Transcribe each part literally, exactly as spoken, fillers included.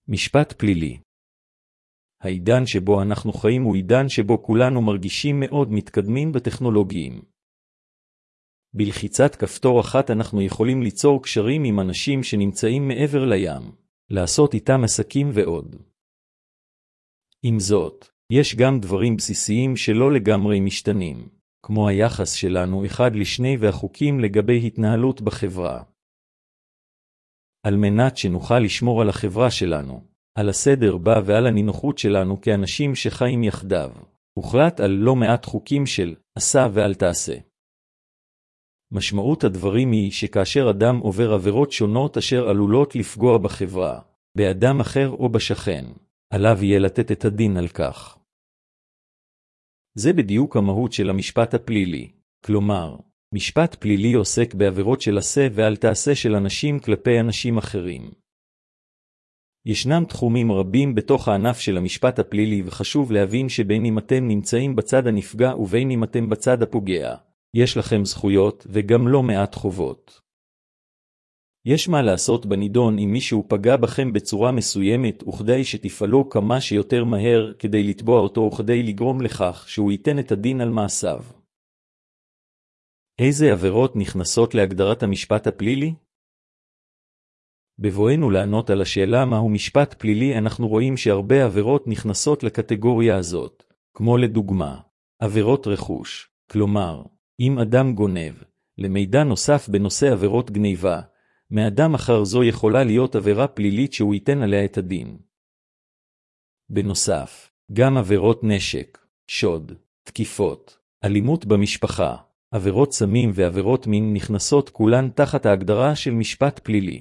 משפט פלילי. העידן שבו אנחנו חיים הוא עידן שבו כולנו מרגישים מאוד מתקדמים בטכנולוגיים. בלחיצת כפתור אחת אנחנו יכולים ליצור קשרים עם אנשים שנמצאים מעבר לים, לעשות איתם עסקים ועוד. עם זאת, יש גם דברים בסיסיים שלא לגמרי משתנים, כמו היחס שלנו אחד לשני והחוקים לגבי התנהלות בחברה. על מנת שנוכל לשמור על החברה שלנו, על הסדר בה ועל הנינוחות שלנו כאנשים שחיים יחדיו, הוחלט על לא מעט חוקים של עשה ואל תעשה. משמעות הדברים היא שכאשר אדם עובר עבירות שונות אשר עלולות לפגוע בחברה, באדם אחר או בשכן, עליו יהיה לתת את הדין על כך. זה בדיוק המהות של המשפט הפלילי, כלומר, משפט פלילי עוסק בעבירות של עשה ואל תעשה של אנשים כלפי אנשים אחרים. ישנם תחומים רבים בתוך הענף של המשפט הפלילי וחשוב להבין שבין אם אתם נמצאים בצד הנפגע ובין אם אתם בצד הפוגע, יש לכם זכויות וגם לא מעט חובות. יש מה לעשות בנידון אם מישהו פגע בכם בצורה מסוימת וכדי שתפעלו כמה שיותר מהר כדי לתבוע אותו וכדי לגרום לכך שהוא ייתן את הדין על מעשיו. איזה עבירות נכנסות להגדרת המשפט הפלילי? בבואנו לענות על השאלה מהו משפט פלילי אנחנו רואים שהרבה עבירות נכנסות לקטגוריה הזאת, כמו לדוגמה, עבירות רכוש, כלומר, אם אדם גונב, למידע נוסף בנושא עבירות גניבה, מאדם אחר זו יכולה להיות עבירה פלילית שהוא ייתן עליה את הדין. בנוסף, גם עבירות נשק, שוד, תקיפות, אלימות במשפחה, עבירות סמים ועבירות מין נכנסות כולן תחת ההגדרה של משפט פלילי.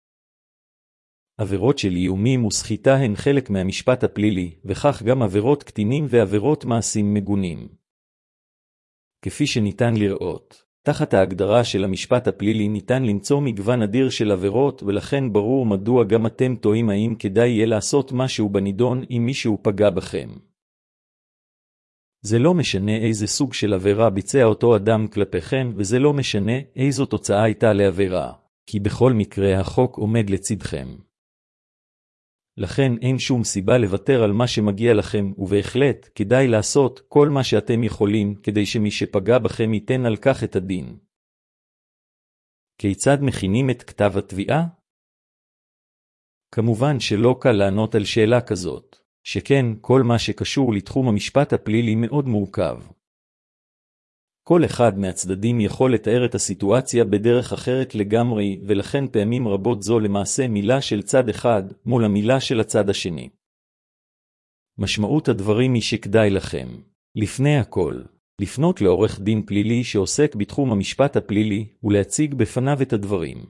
עבירות של איומים וסחיטה הן חלק מהמשפט הפלילי, וכך גם עבירות קטינים ועבירות מעשים מגונים. כפי שניתן לראות, תחת ההגדרה של המשפט הפלילי ניתן למצוא מגוון אדיר של עבירות, ולכן ברור מדוע גם אתם תוהים האם כדאי יהיה לעשות משהו בנידון אם מישהו פגע בכם. זה לא משנה איזה סוג של עבירה ביצע אותו אדם כלפיכם, וזה לא משנה איזו תוצאה הייתה לעבירה, כי בכל מקרה החוק עומד לצדכם. לכן אין שום סיבה לוותר על מה שמגיע לכם, ובהחלט כדאי לעשות כל מה שאתם יכולים כדי שמי שפגע בכם ייתן על כך את הדין. כיצד מכינים את כתב התביעה? כמובן שלא קל לענות על שאלה כזאת, שכן כל מה שקשור לתחום המשפט הפלילי מאוד מורכב. כל אחד מהצדדים יכול לתאר את הסיטואציה בדרך אחרת לגמרי, ולכן פעמים רבות זו למעשה מילה של צד אחד מול המילה של הצד השני. משמעות הדברים היא שכדאי לכם, לפני הכל, לפנות לעורך דין פלילי שעוסק בתחום המשפט הפלילי ולהציג בפניו את הדברים.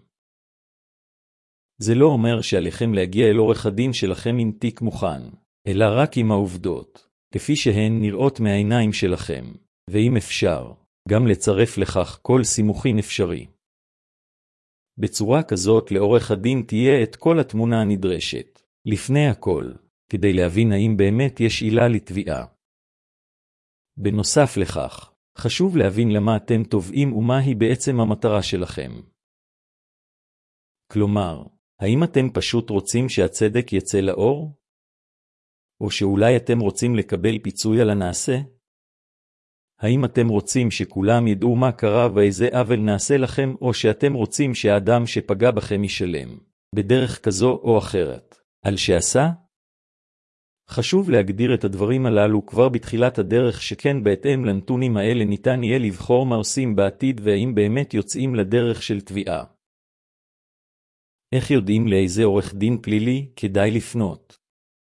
זה לא אומר שעליכם להגיע אל עורך הדין שלכם עם תיק מוכן, אלא רק עם העובדות, כפי שהן נראות מהעיניים שלכם, ואם אפשר, גם לצרף לכך כל סימוכין אפשרי. בצורה כזאת לעורך הדין תהיה את כל התמונה הנדרשת, לפני הכל, כדי להבין האם באמת יש עילה לתביעה. בנוסף לכך, חשוב להבין למה אתם תובעים ומהי בעצם המטרה שלכם. כלומר, האם אתם פשוט רוצים שהצדק יצא לאור? או שאולי אתם רוצים לקבל פיצוי על הנעשה? האם אתם רוצים שכולם ידעו מה קרה ואיזה עוול נעשה לכם, או שאתם רוצים שהאדם שפגע בכם ישלם, בדרך כזו או אחרת, על שעשה? חשוב להגדיר את הדברים הללו כבר בתחילת הדרך, שכן בהתאם לנתונים האלה ניתן יהיה לבחור מה עושים בעתיד והאם באמת יוצאים לדרך של תביעה. איך יודעים לאיזה עורך דין פלילי כדאי לפנות?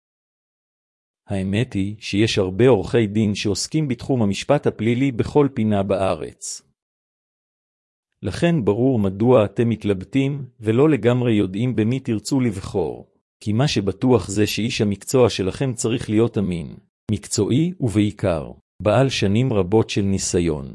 האמת היא שיש הרבה עורכי דין שעוסקים בתחום המשפט הפלילי בכל פינה בארץ. לכן ברור מדוע אתם מתלבטים ולא לגמרי יודעים במי תרצו לבחור, כי מה שבטוח זה שאיש המקצוע שלכם צריך להיות אמין, מקצועי ובעיקר, בעל שנים רבות של ניסיון.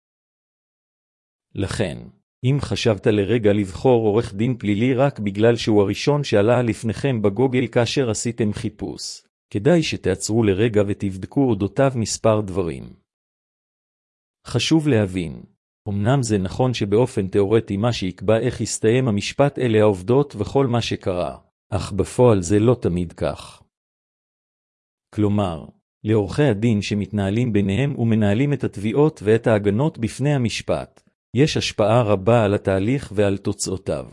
לכן, אם חשבת לרגע לבחור עורך דין פלילי רק בגלל שהוא הראשון שעלה לפניכם בגוגל כאשר עשיתם חיפוש, כדאי שתעצרו לרגע ותבדקו אודותיו מספר דברים. חשוב להבין, אמנם זה נכון שבאופן תיאורטי מה שיקבע איך יסתיים המשפט אלה העובדות וכל מה שקרה, אך בפועל זה לא תמיד כך. כלומר, לעורכי הדין שמתנהלים ביניהם ומנהלים את התביעות ואת ההגנות בפני המשפט, יש השפעה רבה על התהליך ועל תוצאותיו.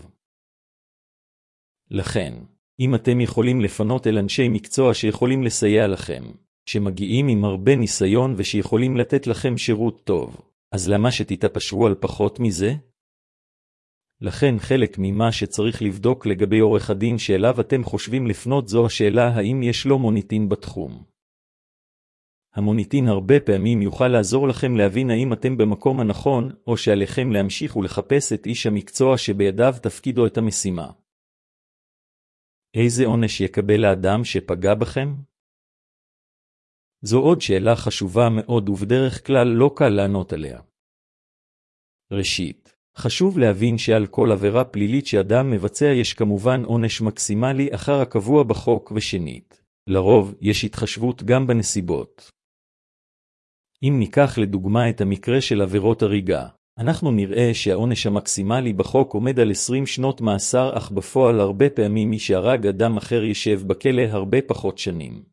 לכן, אם אתם יכולים לפנות אל אנשי מקצוע שיכולים לסייע לכם, שמגיעים עם הרבה ניסיון ושיכולים לתת לכם שירות טוב, אז למה שתתפשרו על פחות מזה? לכן חלק ממה שצריך לבדוק לגבי עורך הדין שאליו אתם חושבים לפנות זו השאלה האם יש לו מוניטין בתחום. המוניטין הרבה פעמים יוכל לעזור לכם להבין האם אתם במקום הנכון, או שעליכם להמשיך ולחפש את איש המקצוע שבידיו תפקידו את המשימה. איזה עונש יקבל האדם שפגע בכם? זו עוד שאלה חשובה מאוד ובדרך כלל לא קל לענות עליה. ראשית, חשוב להבין שעל כל עבירה פלילית שאדם מבצע יש כמובן עונש מקסימלי אחר הקבוע בחוק, ושנית, לרוב יש התחשבות גם בנסיבות. אם ניקח לדוגמה את המקרה של עבירות הריגה, אנחנו נראה שהעונש המקסימלי בחוק עומד על עשרים שנות מאסר, אך בפועל הרבה פעמים מי שהרג אדם אחר ישב בכלא הרבה פחות שנים.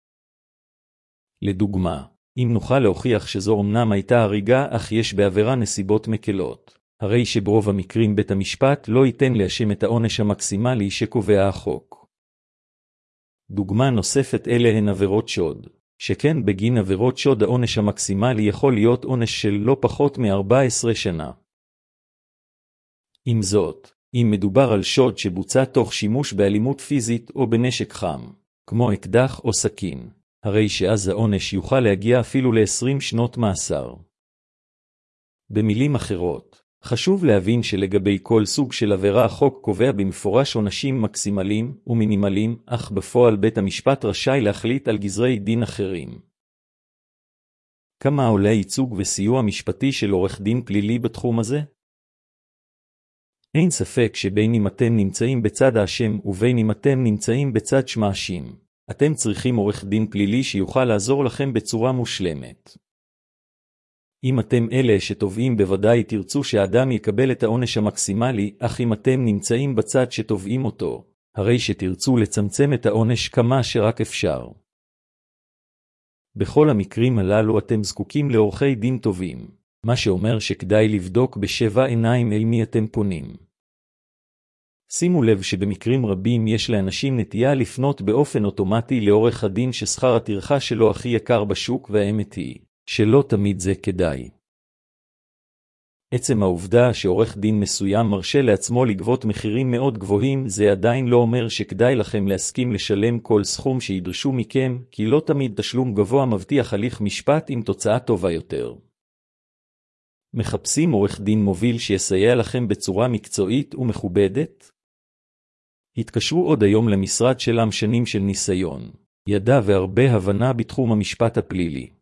לדוגמה, אם נוכל להוכיח שזו אמנם הייתה הריגה אך יש בעבירה נסיבות מקלות, הרי שברוב המקרים בית המשפט לא ייתן להאשם את העונש המקסימלי שקובע החוק. דוגמה נוספת אלה הן עבירות שוד, שכן בגין עבירות שוד העונש המקסימלי יכול להיות עונש של לא פחות מ-ארבע עשרה שנה. עם זאת, אם מדובר על שוד שבוצע תוך שימוש באלימות פיזית או בנשק חם, כמו אקדח או סכין, הרי שאז העונש יוכל להגיע אפילו ל-עשרים שנות מאסר. במילים אחרות, חשוב להבין שלגבי כל סוג של עבירה החוק קובע במפורש עונשים מקסימליים ומינימליים, אך בפועל בית המשפט רשאי להחליט על גזרי דין אחרים. כמה עולה ייצוג וסיוע משפטי של עורך דין פלילי בתחום הזה? אין ספק שבין אם אתם נמצאים בצד האשם ובין אם אתם נמצאים בצד שמאשים, אתם צריכים עורך דין פלילי שיוכל לעזור לכם בצורה מושלמת. אם אתם אלה שתובעים בוודאי תרצו שהאדם יקבל את העונש המקסימלי, אך אם אתם נמצאים בצד שתובעים אותו, הרי שתרצו לצמצם את העונש כמה שרק אפשר. בכל המקרים הללו אתם זקוקים לעורכי דין טובים, מה שאומר שכדאי לבדוק בשבע עיניים אל מי אתם פונים. שימו לב שבמקרים רבים יש לאנשים נטייה לפנות באופן אוטומטי לעורך הדין ששכר הטרחה שלו הכי יקר בשוק, והאמת היא שלא תמיד זה כדאי. עצם העובדה שעורך דין מסוים מרשה לעצמו לגבות מחירים מאוד גבוהים, זה עדיין לא אומר שכדאי לכם להסכים לשלם כל סכום שידרשו מכם, כי לא תמיד תשלום גבוה מבטיח הליך משפט עם תוצאה טובה יותר. מחפשים עורך דין מוביל שיסייע לכם בצורה מקצועית ומכובדת? התקשרו עוד היום למשרד שלם שנים של ניסיון, ידע והרבה הבנה בתחום המשפט הפלילי.